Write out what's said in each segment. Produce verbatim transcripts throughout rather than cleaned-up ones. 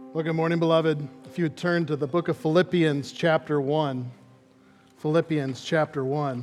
Well, good morning, beloved. If you would turn to the book of Philippians, chapter one. Philippians, chapter one.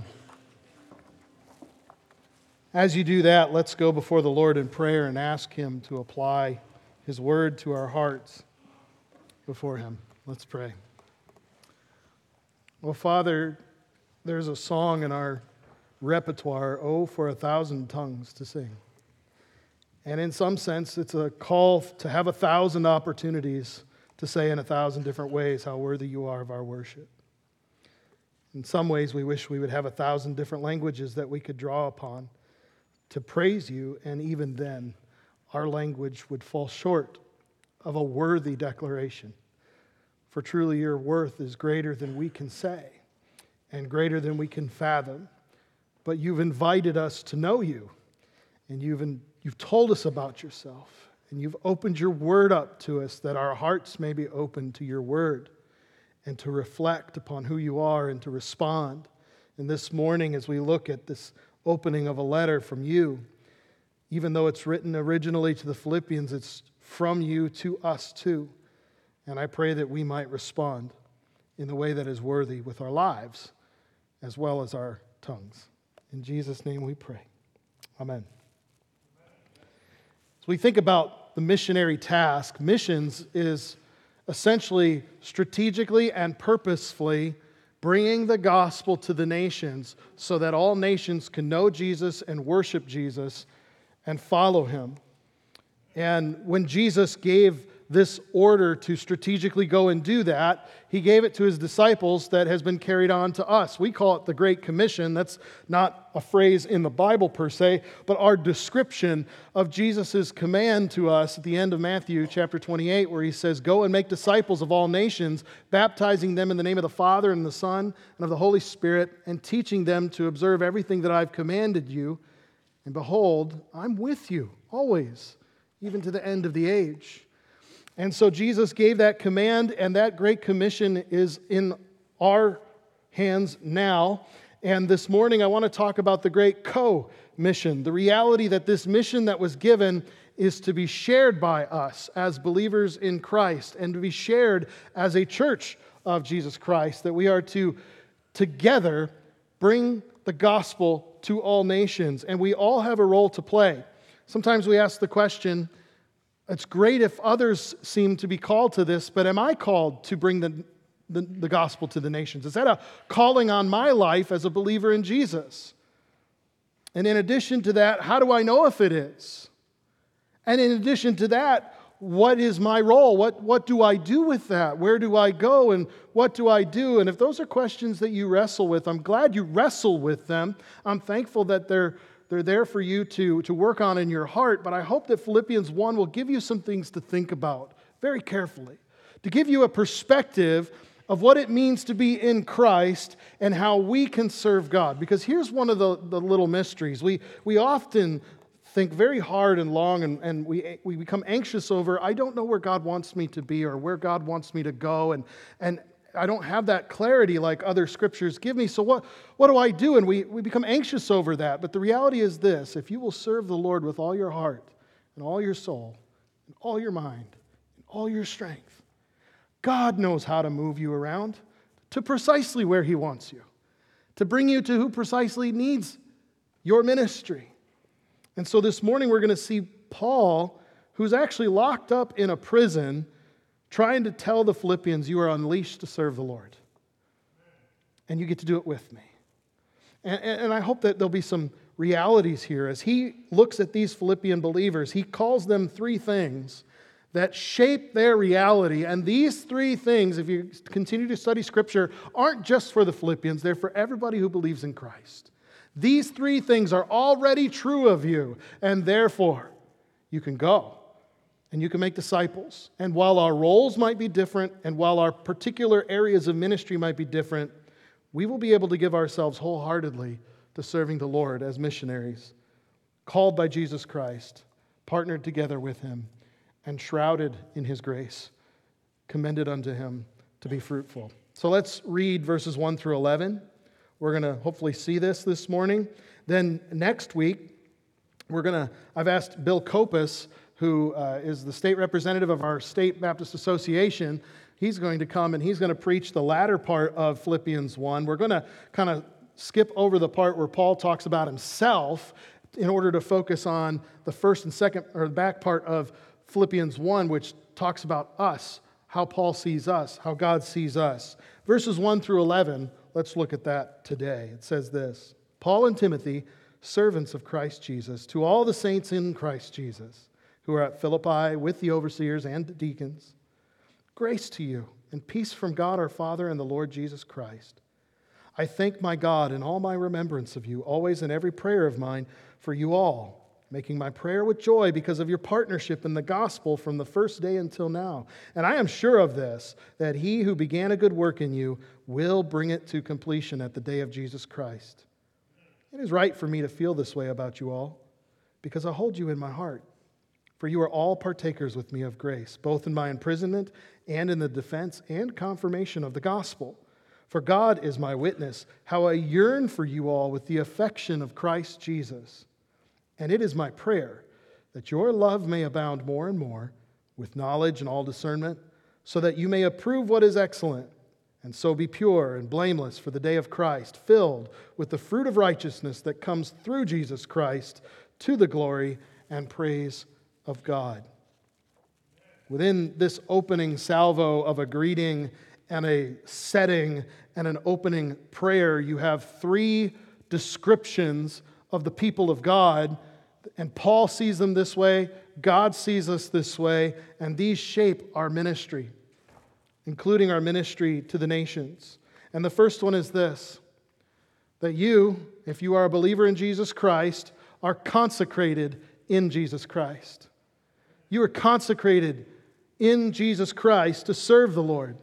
As you do that, let's go before the Lord in prayer and ask Him to apply His word to our hearts before Him. Let's pray. Well, Father, there's a song in our repertoire, "Oh, for a thousand tongues to sing." And in some sense, it's a call to have a thousand opportunities to say in a thousand different ways how worthy you are of our worship. In some ways, we wish we would have a thousand different languages that we could draw upon to praise you, and even then, our language would fall short of a worthy declaration. For truly your worth is greater than we can say and greater than we can fathom. But you've invited us to know you, and you've in, You've told us about yourself, and you've opened your word up to us that our hearts may be open to your word and to reflect upon who you are and to respond. And this morning, as we look at this opening of a letter from you, even though it's written originally to the Philippians, it's from you to us too. And I pray that we might respond in the way that is worthy with our lives as well as our tongues. In Jesus' name we pray. Amen. We think about the missionary task. Missions is essentially strategically and purposefully bringing the gospel to the nations so that all nations can know Jesus and worship Jesus and follow Him. And when Jesus gave this order to strategically go and do that, He gave it to His disciples that has been carried on to us. We call it the Great Commission. That's not a phrase in the Bible per se, but our description of Jesus' command to us at the end of Matthew chapter twenty-eight, where He says, "Go and make disciples of all nations, baptizing them in the name of the Father and the Son and of the Holy Spirit, and teaching them to observe everything that I've commanded you. And behold, I'm with you always, even to the end of the age." And so Jesus gave that command, and that great commission is in our hands now. And this morning I want to talk about the great co-mission, the reality that this mission that was given is to be shared by us as believers in Christ and to be shared as a church of Jesus Christ, that we are to together bring the gospel to all nations. And we all have a role to play. Sometimes we ask the question, it's great if others seem to be called to this, but am I called to bring the, the, the gospel to the nations? Is that a calling on my life as a believer in Jesus? And in addition to that, how do I know if it is? And in addition to that, what is my role? What, what do I do with that? Where do I go and what do I do? And if those are questions that you wrestle with, I'm glad you wrestle with them. I'm thankful that they're They're there for you to, to work on in your heart, but I hope that Philippians one will give you some things to think about very carefully, to give you a perspective of what it means to be in Christ and how we can serve God. Because here's one of the, the little mysteries. We, we often think very hard and long, and, and we, we become anxious over, I don't know where God wants me to be or where God wants me to go, and and I don't have that clarity like other scriptures give me. So what, what do I do? And we, we become anxious over that. But the reality is this: if you will serve the Lord with all your heart and all your soul and all your mind and all your strength, God knows how to move you around to precisely where He wants you, to bring you to who precisely needs your ministry. And so this morning we're going to see Paul, who's actually locked up in a prison, trying to tell the Philippians, you are unleashed to serve the Lord. And you get to do it with me. And, and I hope that there'll be some realities here. As he looks at these Philippian believers, he calls them three things that shape their reality. And these three things, if you continue to study Scripture, aren't just for the Philippians. They're for everybody who believes in Christ. These three things are already true of you. And therefore, you can go. And you can make disciples. And while our roles might be different, and while our particular areas of ministry might be different, we will be able to give ourselves wholeheartedly to serving the Lord as missionaries, called by Jesus Christ, partnered together with Him, and shrouded in His grace, commended unto Him to be fruitful. So let's read verses one through eleven. We're going to hopefully see this this morning. Then next week, we're going to, I've asked Bill Kopus, who uh, is the state representative of our State Baptist Association. He's going to come and he's going to preach the latter part of Philippians one. We're going to kind of skip over the part where Paul talks about himself in order to focus on the first and second, or the back part of Philippians one, which talks about us, how Paul sees us, how God sees us. Verses one through eleven, let's look at that today. It says this: Paul and Timothy, servants of Christ Jesus, to all the saints in Christ Jesus, who are at Philippi with the overseers and deacons, grace to you and peace from God our Father and the Lord Jesus Christ. I thank my God in all my remembrance of you, always in every prayer of mine for you all, making my prayer with joy because of your partnership in the gospel from the first day until now. And I am sure of this, that he who began a good work in you will bring it to completion at the day of Jesus Christ. It is right for me to feel this way about you all, because I hold you in my heart. For you are all partakers with me of grace, both in my imprisonment and in the defense and confirmation of the gospel. For God is my witness, how I yearn for you all with the affection of Christ Jesus. And it is my prayer that your love may abound more and more with knowledge and all discernment, so that you may approve what is excellent, and so be pure and blameless for the day of Christ, filled with the fruit of righteousness that comes through Jesus Christ, to the glory and praise of God. Within this opening salvo of a greeting and a setting and an opening prayer, you have three descriptions of the people of God, and Paul sees them this way, God sees us this way, and these shape our ministry, including our ministry to the nations. And the first one is this: that you, if you are a believer in Jesus Christ, are consecrated in Jesus Christ. You are consecrated in Jesus Christ to serve the Lord.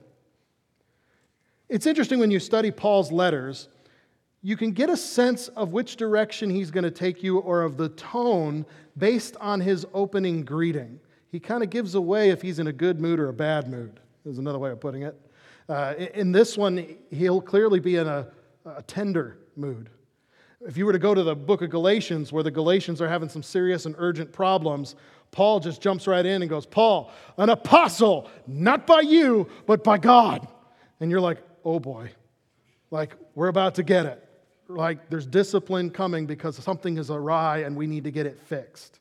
It's interesting when you study Paul's letters, you can get a sense of which direction he's going to take you, or of the tone, based on his opening greeting. He kind of gives away if he's in a good mood or a bad mood, is another way of putting it. Uh, in this one, he'll clearly be in a, a tender mood. If you were to go to the book of Galatians, where the Galatians are having some serious and urgent problems, Paul just jumps right in and goes, Paul, an apostle, not by you, but by God. And you're like, oh boy, like we're about to get it. Like there's discipline coming because something is awry and we need to get it fixed.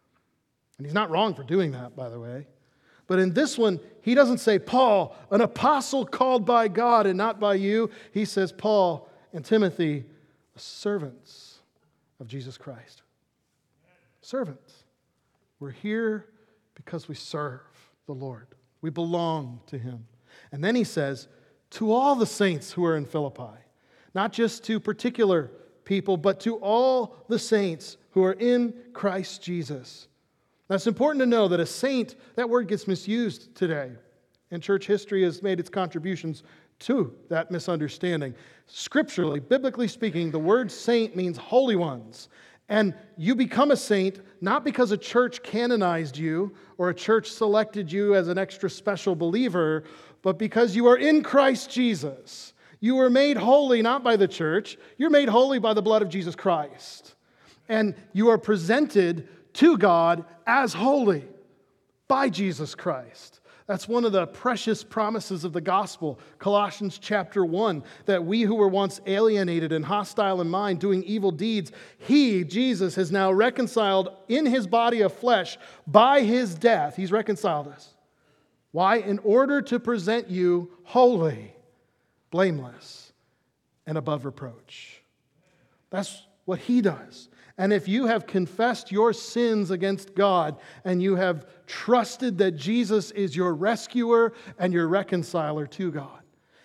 And he's not wrong for doing that, by the way. But in this one, he doesn't say, Paul, an apostle called by God and not by you. He says, Paul and Timothy, servants of Jesus Christ. Servants. We're here because we serve the Lord. We belong to Him. And then he says, to all the saints who are in Philippi, not just to particular people, but to all the saints who are in Christ Jesus. Now, it's important to know that a saint, that word gets misused today, and church history has made its contributions to that misunderstanding. Scripturally, biblically speaking, the word saint means holy ones. And you become a saint not because a church canonized you or a church selected you as an extra special believer, but because you are in Christ Jesus. You were made holy not by the church, you're made holy by the blood of Jesus Christ. And you are presented to God as holy by Jesus Christ. That's one of the precious promises of the gospel, Colossians chapter one, that we who were once alienated and hostile in mind, doing evil deeds, He, Jesus, has now reconciled in His body of flesh by His death. He's reconciled us. Why? In order to present you holy, blameless, and above reproach. That's what He does. And if you have confessed your sins against God and you have trusted that Jesus is your rescuer and your reconciler to God,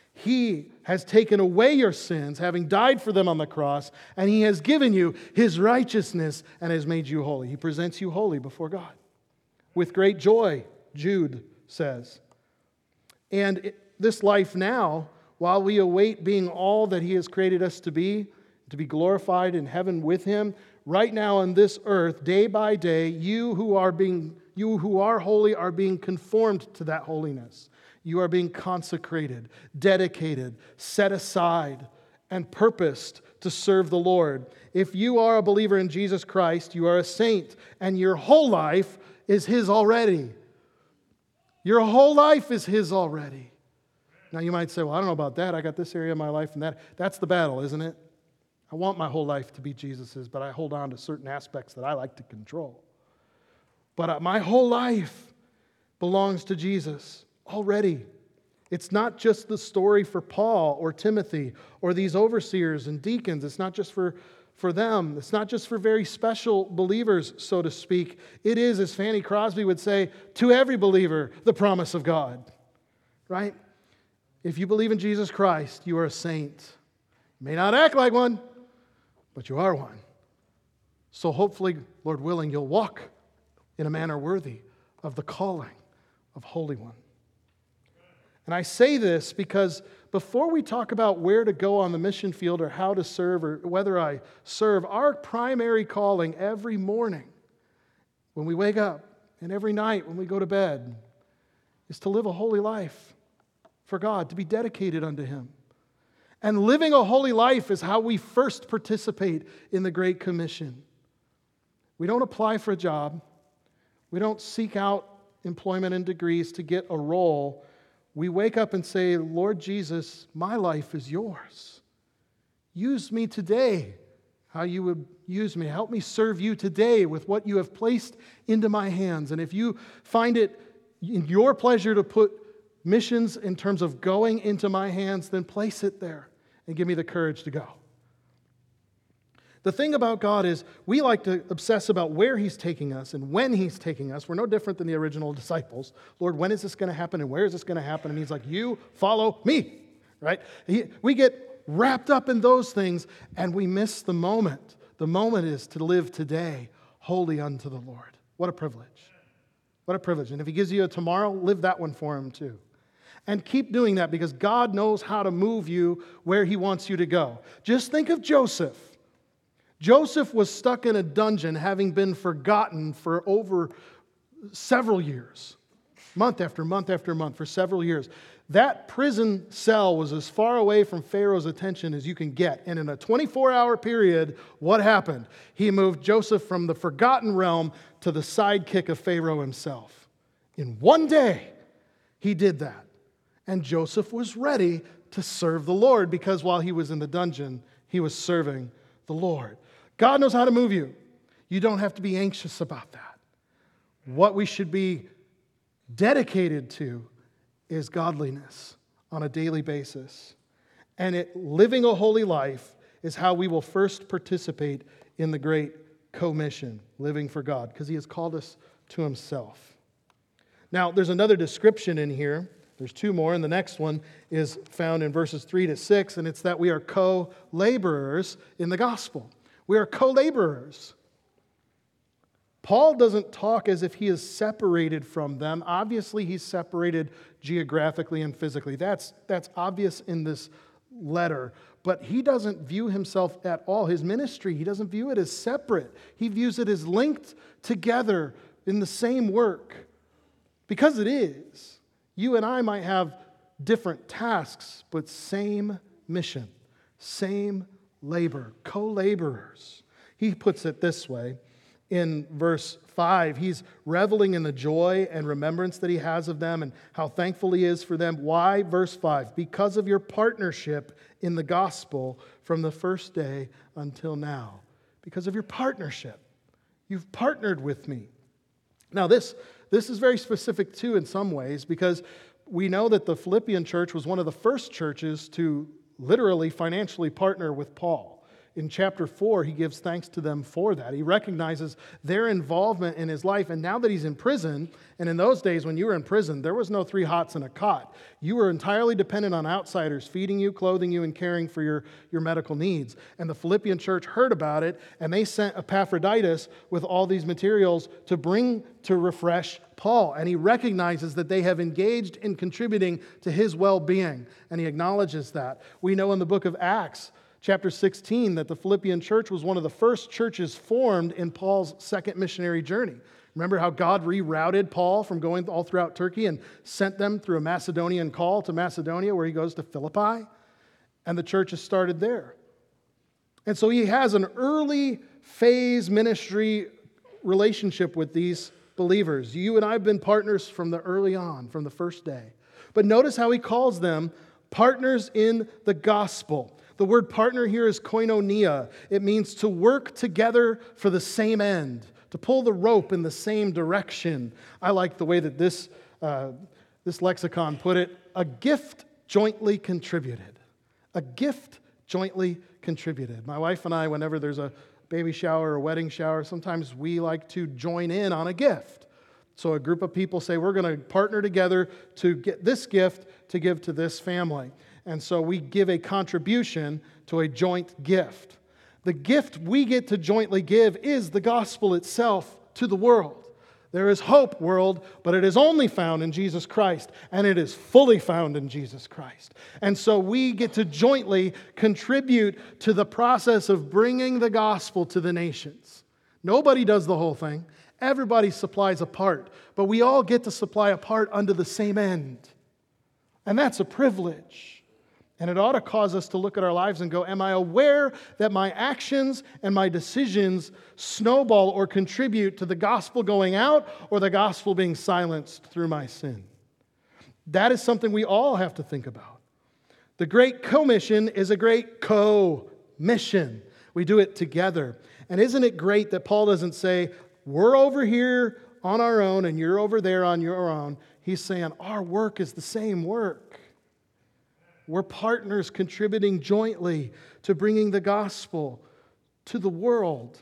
He has taken away your sins, having died for them on the cross, and He has given you His righteousness and has made you holy. He presents you holy before God with great joy, Jude says. And this life now, while we await being all that He has created us to be, to be glorified in heaven with Him, right now on this earth, day by day, you who are being, you who are holy are being conformed to that holiness. You are being consecrated, dedicated, set aside, and purposed to serve the Lord. If you are a believer in Jesus Christ, you are a saint, and your whole life is His already. Your whole life is His already. Now you might say, well, I don't know about that. I got this area of my life and that. That's the battle, isn't it? I want my whole life to be Jesus's, but I hold on to certain aspects that I like to control. But my whole life belongs to Jesus already. It's not just the story for Paul or Timothy or these overseers and deacons. It's not just for, for them. It's not just for very special believers, so to speak. It is, as Fanny Crosby would say, to every believer, the promise of God. Right? If you believe in Jesus Christ, you are a saint. You may not act like one, but you are one. So hopefully, Lord willing, you'll walk in a manner worthy of the calling of Holy One. And I say this because before we talk about where to go on the mission field or how to serve or whether I serve, our primary calling every morning when we wake up and every night when we go to bed is to live a holy life for God, to be dedicated unto Him. And living a holy life is how we first participate in the Great Commission. We don't apply for a job. We don't seek out employment and degrees to get a role. We wake up and say, Lord Jesus, my life is yours. Use me today how you would use me. Help me serve you today with what you have placed into my hands. And if you find it in your pleasure to put missions in terms of going into my hands, then place it there and give me the courage to go. The thing about God is we like to obsess about where He's taking us and when He's taking us. We're no different than the original disciples. Lord, when is this going to happen and where is this going to happen? And He's like, you follow me, right? He, we get wrapped up in those things and we miss the moment. The moment is to live today holy unto the Lord. What a privilege. What a privilege. And if He gives you a tomorrow, live that one for Him too. And keep doing that because God knows how to move you where He wants you to go. Just think of Joseph. Joseph was stuck in a dungeon having been forgotten for over several years. Month after month after month for several years. That prison cell was as far away from Pharaoh's attention as you can get. And in a twenty-four hour period, what happened? He moved Joseph from the forgotten realm to the sidekick of Pharaoh himself. In one day, he did that. And Joseph was ready to serve the Lord because while he was in the dungeon, he was serving the Lord. God knows how to move you. You don't have to be anxious about that. What we should be dedicated to is godliness on a daily basis. And it, living a holy life is how we will first participate in the Great Commission, living for God, because He has called us to Himself. Now, there's another description in here. There's two more, and the next one is found in verses three to six, and it's that we are co-laborers in the gospel. We are co-laborers. Paul doesn't talk as if he is separated from them. Obviously, he's separated geographically and physically. That's, that's obvious in this letter. But he doesn't view himself at all. His ministry, he doesn't view it as separate. He views it as linked together in the same work. Because it is. You and I might have different tasks, but same mission, same labor, co-laborers. He puts it this way in verse five. He's reveling in the joy and remembrance that he has of them and how thankful he is for them. Why? Verse five, because of your partnership in the gospel from the first day until now. Because of your partnership. You've partnered with me. Now this, this is very specific too in some ways because we know that the Philippian church was one of the first churches to literally financially partner with Paul. In chapter four, he gives thanks to them for that. He recognizes their involvement in his life. And now that he's in prison, and in those days when you were in prison, there was no three hots and a cot. You were entirely dependent on outsiders feeding you, clothing you, and caring for your, your medical needs. And the Philippian church heard about it, and they sent Epaphroditus with all these materials to bring to refresh Paul. And he recognizes that they have engaged in contributing to his well-being, and he acknowledges that. We know in the book of Acts, chapter sixteen, that the Philippian church was one of the first churches formed in Paul's second missionary journey. Remember how God rerouted Paul from going all throughout Turkey and sent them through a Macedonian call to Macedonia where he goes to Philippi? And the church has started there. And so he has an early phase ministry relationship with these believers. You and I have been partners from the early on, from the first day. But notice how he calls them partners in the gospel. The word partner here is koinonia. It means to work together for the same end, to pull the rope in the same direction. I like the way that this, uh, this lexicon put it, a gift jointly contributed. A gift jointly contributed. My wife and I, whenever there's a baby shower or wedding shower, sometimes we like to join in on a gift. So a group of people say, we're going to partner together to get this gift to give to this family. And so we give a contribution to a joint gift. The gift we get to jointly give is the gospel itself to the world. There is hope, world, but it is only found in Jesus Christ, and it is fully found in Jesus Christ. And so we get to jointly contribute to the process of bringing the gospel to the nations. Nobody does the whole thing. Everybody supplies a part, but we all get to supply a part unto the same end. And that's a privilege. And it ought to cause us to look at our lives and go, am I aware that my actions and my decisions snowball or contribute to the gospel going out or the gospel being silenced through my sin? That is something we all have to think about. The Great Commission is a great co-mission. We do it together. And isn't it great that Paul doesn't say, we're over here on our own and you're over there on your own. He's saying our work is the same work. We're partners contributing jointly to bringing the gospel to the world.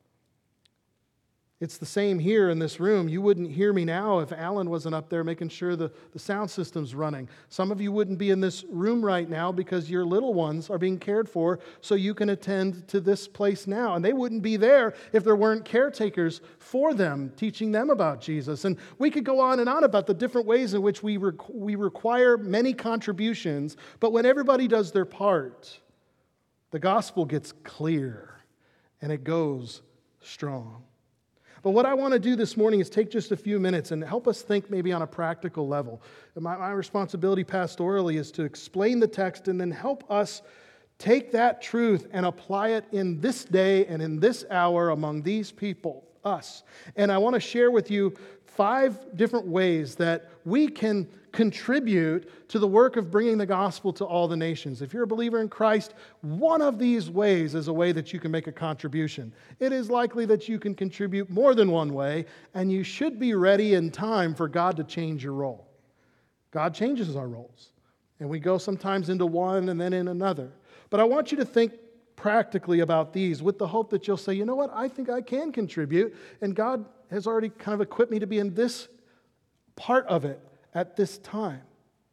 It's the same here in this room. You wouldn't hear me now if Alan wasn't up there making sure the, the sound system's running. Some of you wouldn't be in this room right now because your little ones are being cared for so you can attend to this place now. And they wouldn't be there if there weren't caretakers for them, teaching them about Jesus. And we could go on and on about the different ways in which we, requ- we require many contributions. But when everybody does their part, the gospel gets clear and it goes strong. But what I want to do this morning is take just a few minutes and help us think maybe on a practical level. My, my responsibility pastorally is to explain the text and then help us take that truth and apply it in this day and in this hour among these people, us. And I want to share with you five different ways that we can contribute to the work of bringing the gospel to all the nations. If you're a believer in Christ, one of these ways is a way that you can make a contribution. It is likely that you can contribute more than one way, and you should be ready in time for God to change your role. God changes our roles, and we go sometimes into one and then in another. But I want you to think practically about these with the hope that you'll say, you know what, I think I can contribute, and God has already kind of equipped me to be in this part of it at this time.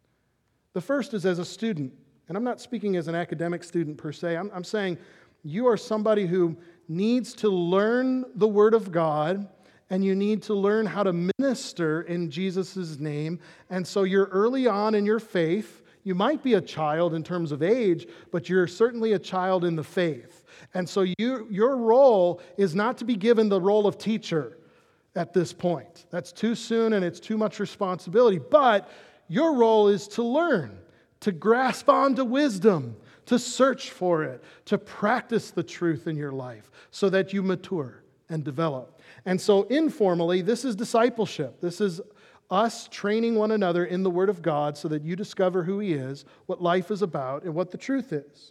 The first is as a student, and I'm not speaking as an academic student per se. I'm, I'm saying you are somebody who needs to learn the Word of God, and you need to learn how to minister in Jesus' name. And so you're early on in your faith. You might be a child in terms of age, but you're certainly a child in the faith. And so you, your role is not to be given the role of teacher at this point. That's too soon and it's too much responsibility. But your role is to learn, to grasp onto wisdom, to search for it, to practice the truth in your life so that you mature and develop. And so informally, this is discipleship. This is us training one another in the Word of God so that you discover who He is, what life is about, and what the truth is.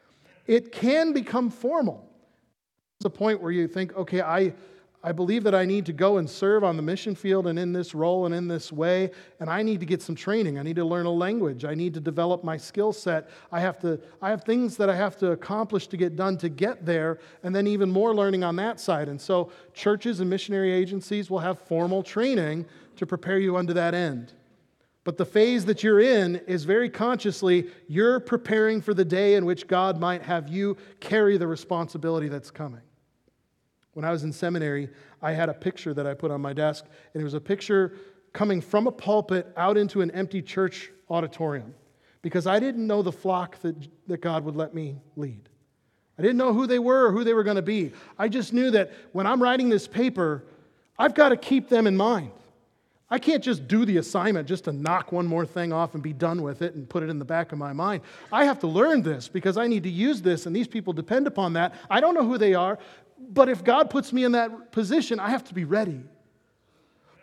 It can become formal. It's a point where you think, okay, I, I believe that I need to go and serve on the mission field and in this role and in this way, and I need to get some training. I need to learn a language. I need to develop my skill set. I have to, I have things that I have to accomplish to get done to get there, and then even more learning on that side. And so churches and missionary agencies will have formal training to prepare you unto that end. But the phase that you're in is very consciously, you're preparing for the day in which God might have you carry the responsibility that's coming. When I was in seminary, I had a picture that I put on my desk, and it was a picture coming from a pulpit out into an empty church auditorium, because I didn't know the flock that, that God would let me lead. I didn't know who they were or who they were going to be. I just knew that when I'm writing this paper, I've got to keep them in mind. I can't just do the assignment just to knock one more thing off and be done with it and put it in the back of my mind. I have to learn this because I need to use this, and these people depend upon that. I don't know who they are, but if God puts me in that position, I have to be ready.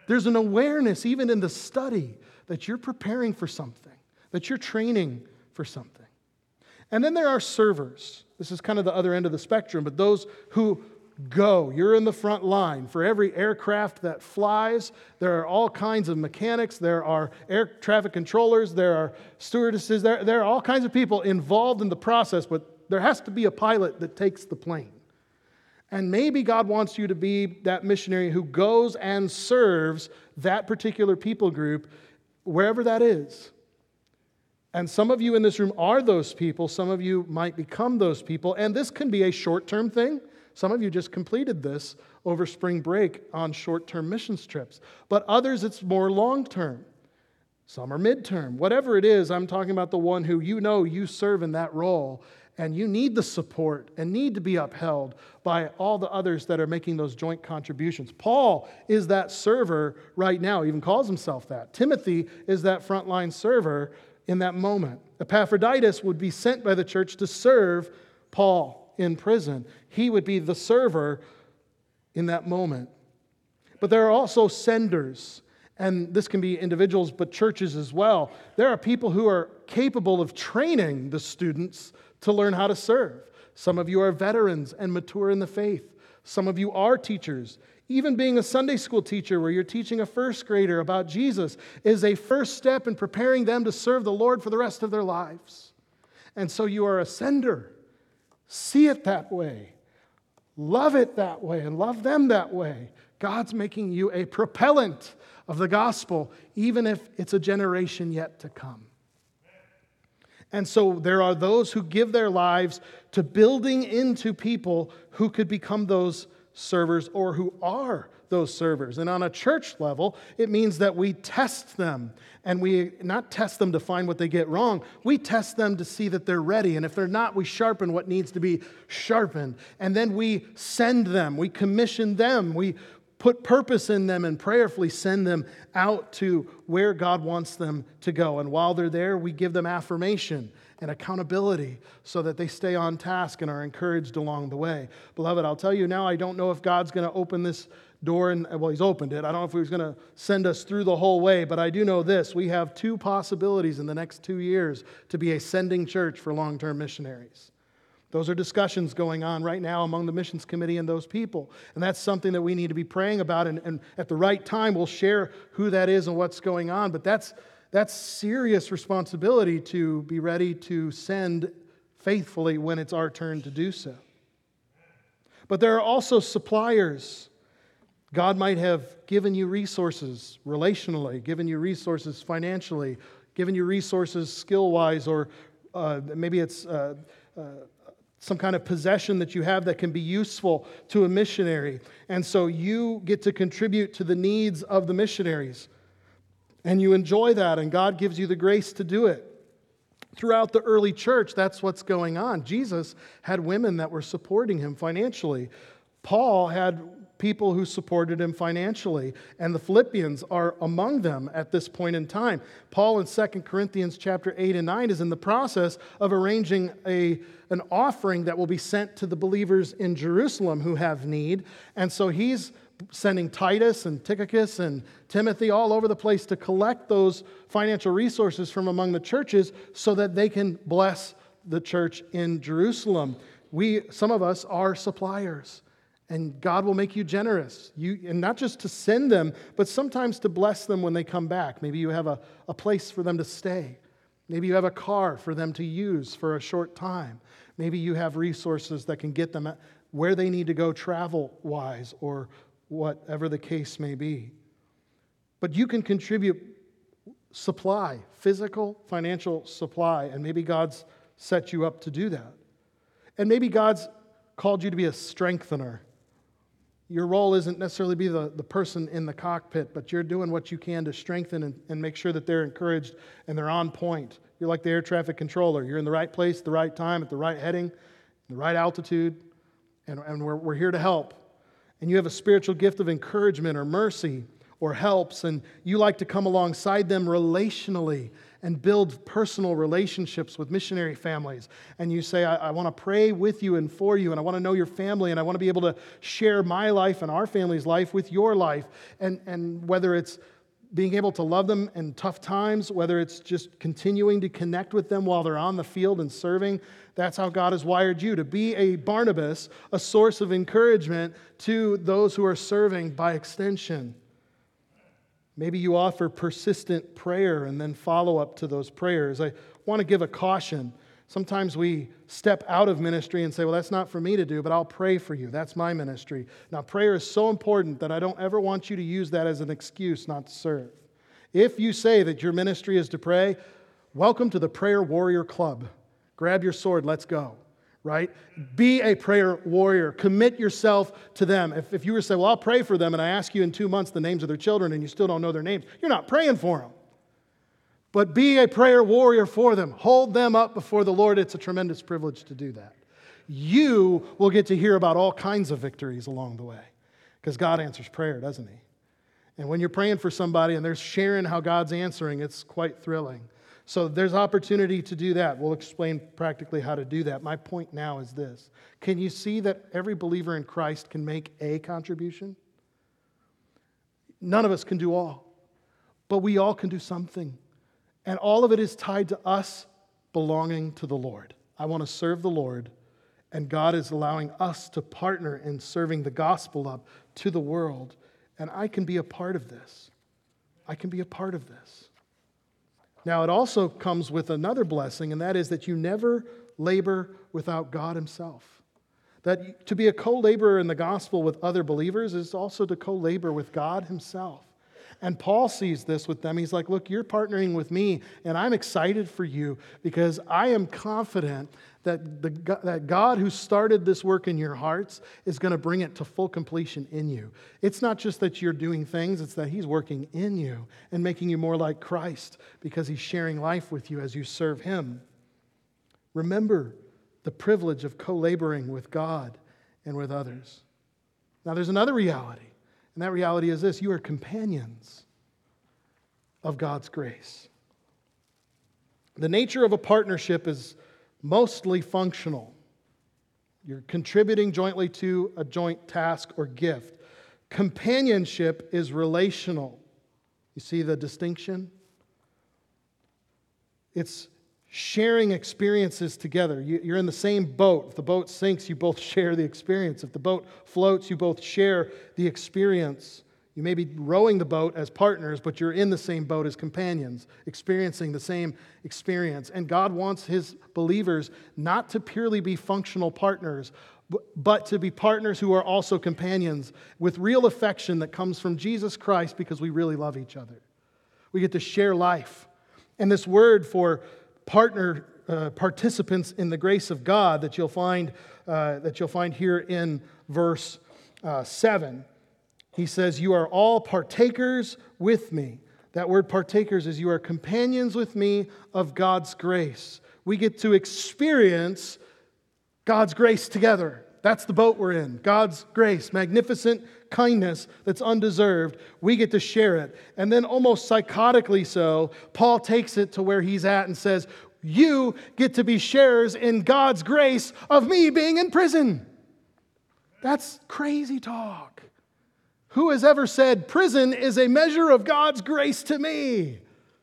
There's an awareness, even in the study, that you're preparing for something, that you're training for something. And then there are servers. This is kind of the other end of the spectrum, but those who go. You're in the front line. For every aircraft that flies, there are all kinds of mechanics, there are air traffic controllers, there are stewardesses, there, there are all kinds of people involved in the process, but there has to be a pilot that takes the plane. And maybe God wants you to be that missionary who goes and serves that particular people group, wherever that is. And some of you in this room are those people. Some of you might become those people. And this can be a short-term thing. Some of you just completed this over spring break on short-term missions trips. But others, it's more long-term. Some are mid-term. Whatever it is, I'm talking about the one who you know you serve in that role. And you need the support and need to be upheld by all the others that are making those joint contributions. Paul is that server right now. He even calls himself that. Timothy is that frontline server in that moment. Epaphroditus would be sent by the church to serve Paul in prison. He would be the server in that moment. But there are also senders. And this can be individuals, but churches as well. There are people who are capable of training the students to learn how to serve. Some of you are veterans and mature in the faith. Some of you are teachers. Even being a Sunday school teacher where you're teaching a first grader about Jesus is a first step in preparing them to serve the Lord for the rest of their lives. And so you are a sender. See it that way. Love it that way and love them that way. God's making you a propellant of the gospel, even if it's a generation yet to come. And so there are those who give their lives to building into people who could become those servers or who are those servers. And on a church level, it means that we test them. And we not test them to find what they get wrong. We test them to see that they're ready. And if they're not, we sharpen what needs to be sharpened. And then we send them. We commission them. We put purpose in them and prayerfully send them out to where God wants them to go. And while they're there, we give them affirmation and accountability so that they stay on task and are encouraged along the way. Beloved, I'll tell you now, I don't know if God's going to open this door, and well, He's opened it. I don't know if He's going to send us through the whole way, but I do know this. We have two possibilities in the next two years to be a sending church for long-term missionaries. Those are discussions going on right now among the missions committee and those people. And that's something that we need to be praying about. And, and at the right time, we'll share who that is and what's going on. But that's, that's serious responsibility to be ready to send faithfully when it's our turn to do so. But there are also suppliers. God might have given you resources relationally, given you resources financially, given you resources skill-wise, or uh, maybe it's... Uh, uh, some kind of possession that you have that can be useful to a missionary. And so you get to contribute to the needs of the missionaries. And you enjoy that, and God gives you the grace to do it. Throughout the early church, that's what's going on. Jesus had women that were supporting him financially. Paul had people who supported him financially, and the Philippians are among them at this point in time. Paul in Second Corinthians chapter eight and nine is in the process of arranging a, an offering that will be sent to the believers in Jerusalem who have need, and so he's sending Titus and Tychicus and Timothy all over the place to collect those financial resources from among the churches so that they can bless the church in Jerusalem. We, some of us are suppliers. And God will make you generous. You, and not just to send them, but sometimes to bless them when they come back. Maybe you have a, a place for them to stay. Maybe you have a car for them to use for a short time. Maybe you have resources that can get them where they need to go travel-wise or whatever the case may be. But you can contribute supply, physical, financial supply, and maybe God's set you up to do that. And maybe God's called you to be a strengthener. Your role isn't necessarily be the, the person in the cockpit, but you're doing what you can to strengthen and, and make sure that they're encouraged and they're on point. You're like the air traffic controller. You're in the right place at the right time, at the right heading, the right altitude, and, and we're, we're here to help. And you have a spiritual gift of encouragement or mercy, or helps, and you like to come alongside them relationally and build personal relationships with missionary families. And you say, I, I want to pray with you and for you, and I want to know your family, and I want to be able to share my life and our family's life with your life. And, and whether it's being able to love them in tough times, whether it's just continuing to connect with them while they're on the field and serving, that's how God has wired you, to be a Barnabas, a source of encouragement to those who are serving by extension. Maybe you offer persistent prayer and then follow up to those prayers. I want to give a caution. Sometimes we step out of ministry and say, well, that's not for me to do, but I'll pray for you. That's my ministry. Now, prayer is so important that I don't ever want you to use that as an excuse not to serve. If you say that your ministry is to pray, welcome to the Prayer Warrior Club. Grab your sword, let's go. Right? Be a prayer warrior. Commit yourself to them. If, if you were to say, well, I'll pray for them, and I ask you in two months the names of their children, and you still don't know their names, you're not praying for them. But be a prayer warrior for them. Hold them up before the Lord. It's a tremendous privilege to do that. You will get to hear about all kinds of victories along the way, because God answers prayer, doesn't He? And when you're praying for somebody and they're sharing how God's answering, it's quite thrilling. So there's opportunity to do that. We'll explain practically how to do that. My point now is this. Can you see that every believer in Christ can make a contribution? None of us can do all, but we all can do something. And all of it is tied to us belonging to the Lord. I want to serve the Lord, and God is allowing us to partner in serving the gospel up to the world. And I can be a part of this. I can be a part of this. Now, it also comes with another blessing, and that is that you never labor without God Himself. That to be a co-laborer in the gospel with other believers is also to co-labor with God Himself. And Paul sees this with them. He's like, look, you're partnering with me, and I'm excited for you because I am confident that, the, that God who started this work in your hearts is going to bring it to full completion in you. It's not just that you're doing things, it's that He's working in you and making you more like Christ because He's sharing life with you as you serve Him. Remember the privilege of co-laboring with God and with others. Now, there's another reality. And that reality is this: you are companions of God's grace. The nature of a partnership is mostly functional. You're contributing jointly to a joint task or gift. Companionship is relational. You see the distinction? It's sharing experiences together. You're in the same boat. If the boat sinks, you both share the experience. If the boat floats, you both share the experience. You may be rowing the boat as partners, but you're in the same boat as companions, experiencing the same experience. And God wants His believers not to purely be functional partners, but to be partners who are also companions with real affection that comes from Jesus Christ because we really love each other. We get to share life. And this word for partner uh, participants in the grace of God that you'll find uh, that you'll find here in verse uh, seven. He says, "You are all partakers with me." That word partakers is you are companions with me of God's grace. We get to experience God's grace together. That's the boat we're in. God's grace, magnificent kindness that's undeserved. We get to share it. And then almost psychotically so, Paul takes it to where he's at and says, you get to be sharers in God's grace of me being in prison. That's crazy talk. Who has ever said prison is a measure of God's grace to me?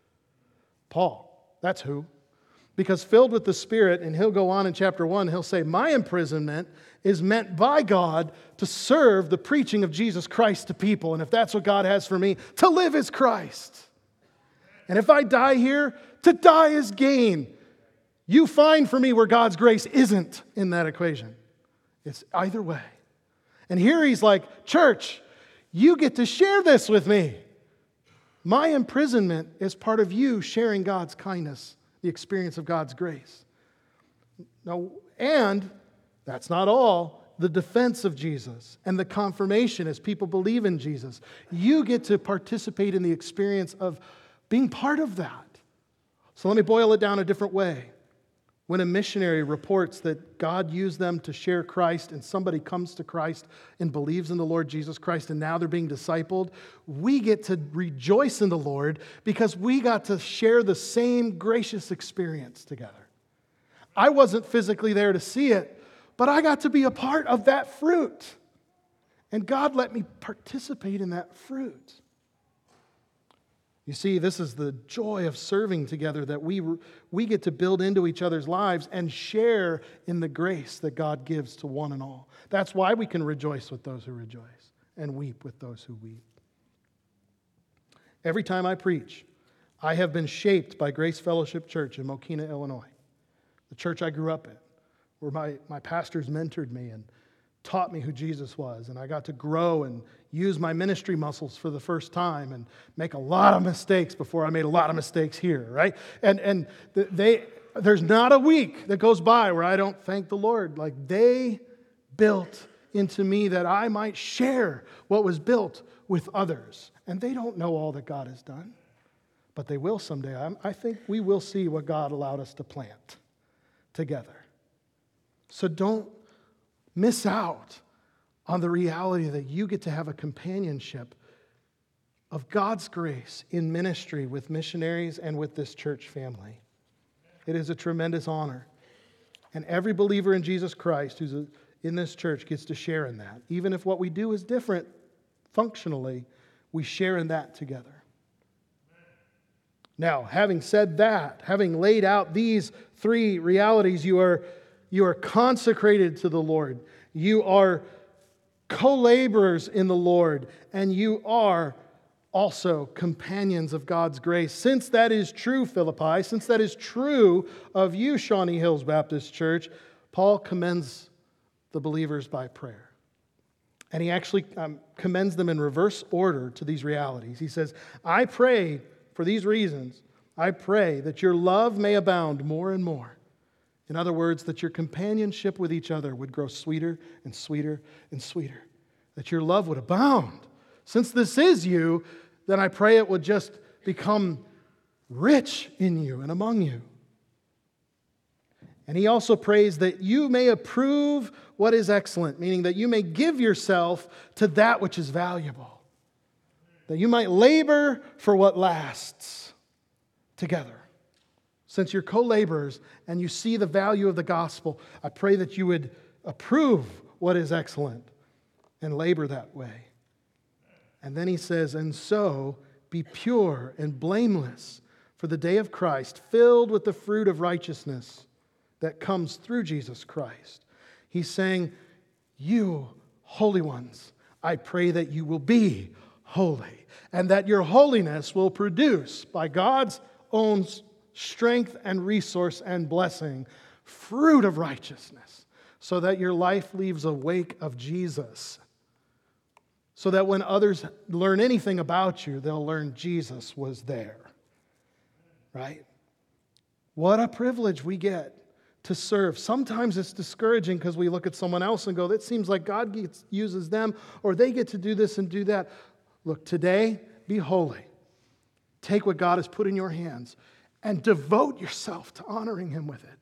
Paul. That's who. Because filled with the Spirit, and he'll go on in chapter one, he'll say, my imprisonment is meant by God to serve the preaching of Jesus Christ to people. And if that's what God has for me, to live is Christ. And if I die here, to die is gain. You find for me where God's grace isn't in that equation. It's either way. And here he's like, church, you get to share this with me. My imprisonment is part of you sharing God's kindness, the experience of God's grace. Now, and that's not all. The defense of Jesus and the confirmation as people believe in Jesus. You get to participate in the experience of being part of that. So let me boil it down a different way. When a missionary reports that God used them to share Christ and somebody comes to Christ and believes in the Lord Jesus Christ and now they're being discipled, we get to rejoice in the Lord because we got to share the same gracious experience together. I wasn't physically there to see it, but I got to be a part of that fruit. And God let me participate in that fruit. You see, this is the joy of serving together, that we, we get to build into each other's lives and share in the grace that God gives to one and all. That's why we can rejoice with those who rejoice and weep with those who weep. Every time I preach, I have been shaped by Grace Fellowship Church in Mokina, Illinois, the church I grew up in, where my, my pastors mentored me and taught me who Jesus was, and I got to grow and use my ministry muscles for the first time and make a lot of mistakes before I made a lot of mistakes here, right? And and they there's not a week that goes by where I don't thank the Lord. Like, they built into me that I might share what was built with others. And they don't know all that God has done, but they will someday. I, I think we will see what God allowed us to plant together. So don't miss out on the reality that you get to have a companionship of God's grace in ministry with missionaries and with this church family. It is a tremendous honor. And every believer in Jesus Christ who's in this church gets to share in that. Even if what we do is different functionally, we share in that together. Now, having said that, having laid out these three realities, you are You are consecrated to the Lord. You are co-laborers in the Lord. And you are also companions of God's grace. Since that is true, Philippi, since that is true of you, Shawnee Hills Baptist Church, Paul commends the believers by prayer. And he actually um, commends them in reverse order to these realities. He says, I pray for these reasons. I pray that your love may abound more and more. In other words, that your companionship with each other would grow sweeter and sweeter and sweeter. That your love would abound. Since this is you, then I pray it would just become rich in you and among you. And he also prays that you may approve what is excellent, meaning that you may give yourself to that which is valuable. That you might labor for what lasts together. Since you're co-laborers and you see the value of the gospel, I pray that you would approve what is excellent and labor that way. And then he says, and so be pure and blameless for the day of Christ, filled with the fruit of righteousness that comes through Jesus Christ. He's saying, you holy ones, I pray that you will be holy, and that your holiness will produce, by God's own strength and resource and blessing, fruit of righteousness, so that your life leaves a wake of Jesus. So that when others learn anything about you, they'll learn Jesus was there. Right? What a privilege we get to serve. Sometimes it's discouraging because we look at someone else and go, that seems like God gets, uses them, or they get to do this and do that. Look, today, be holy. Take what God has put in your hands and devote yourself to honoring Him with it.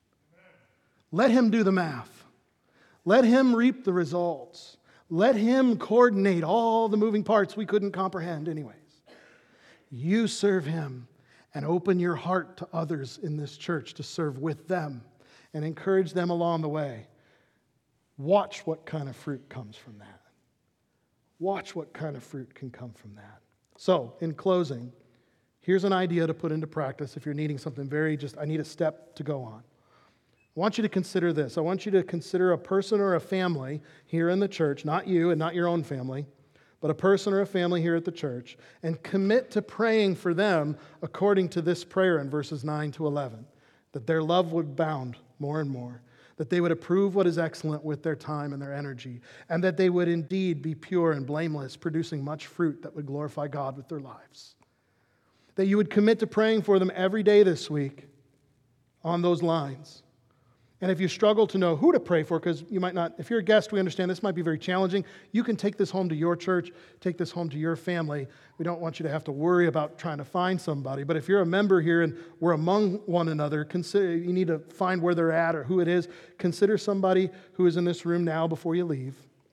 Let Him do the math. Let Him reap the results. Let Him coordinate all the moving parts we couldn't comprehend anyways. You serve Him and open your heart to others in this church to serve with them and encourage them along the way. Watch what kind of fruit comes from that. Watch what kind of fruit can come from that. So, in closing, here's an idea to put into practice if you're needing something very just, I need a step to go on. I want you to consider this. I want you to consider a person or a family here in the church, not you and not your own family, but a person or a family here at the church, and commit to praying for them according to this prayer in verses nine to eleven, that their love would abound more and more, that they would approve what is excellent with their time and their energy, and that they would indeed be pure and blameless, producing much fruit that would glorify God with their lives. That you would commit to praying for them every day this week on those lines. And if you struggle to know who to pray for, because you might not, if you're a guest, we understand this might be very challenging. You can take this home to your church, take this home to your family. We don't want you to have to worry about trying to find somebody. But if you're a member here and we're among one another, consider you need to find where they're at or who it is. Consider somebody who is in this room now before you leave.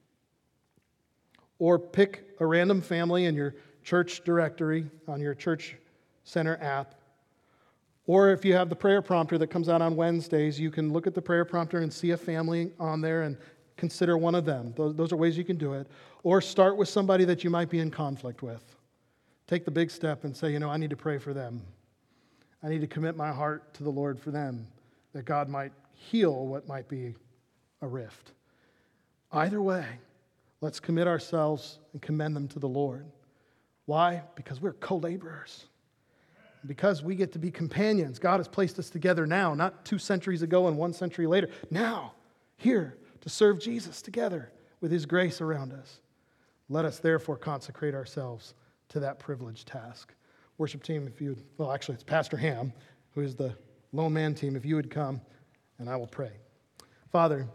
Or pick a random family in your church directory on your church center app. Or if you have the prayer prompter that comes out on Wednesdays, you can look at the prayer prompter and see a family on there and consider one of them. Those, those are ways you can do it. Or start with somebody that you might be in conflict with. Take the big step and say, you know, I need to pray for them. I need to commit my heart to the Lord for them, that God might heal what might be a rift. Either way, let's commit ourselves and commend them to the Lord. Why? Because we're co-laborers. Because we get to be companions. God has placed us together now, not two centuries ago and one century later. Now, here, to serve Jesus together with His grace around us. Let us therefore consecrate ourselves to that privileged task. Worship team, if you would, well, actually, it's Pastor Ham, who is the lone man team. If you would come, and I will pray. Father,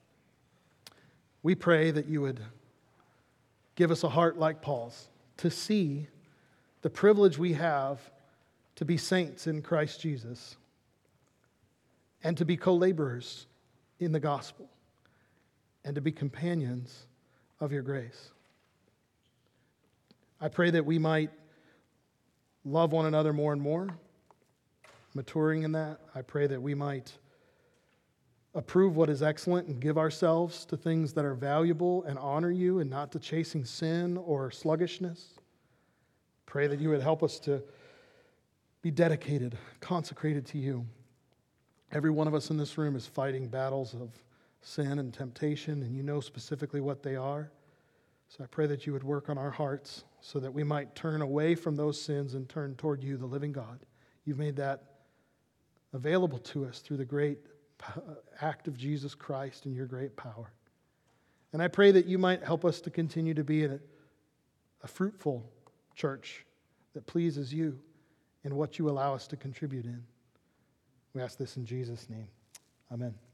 we pray that you would give us a heart like Paul's to see the privilege we have to be saints in Christ Jesus and to be co-laborers in the gospel and to be companions of your grace. I pray that we might love one another more and more, maturing in that. I pray that we might approve what is excellent and give ourselves to things that are valuable and honor you and not to chasing sin or sluggishness. Pray that you would help us to be dedicated, consecrated to you. Every one of us in this room is fighting battles of sin and temptation, and you know specifically what they are. So I pray that you would work on our hearts so that we might turn away from those sins and turn toward you, the living God. You've made that available to us through the great act of Jesus Christ and your great power. And I pray that you might help us to continue to be a, a fruitful church that pleases you in what you allow us to contribute in. We ask this in Jesus' name. Amen.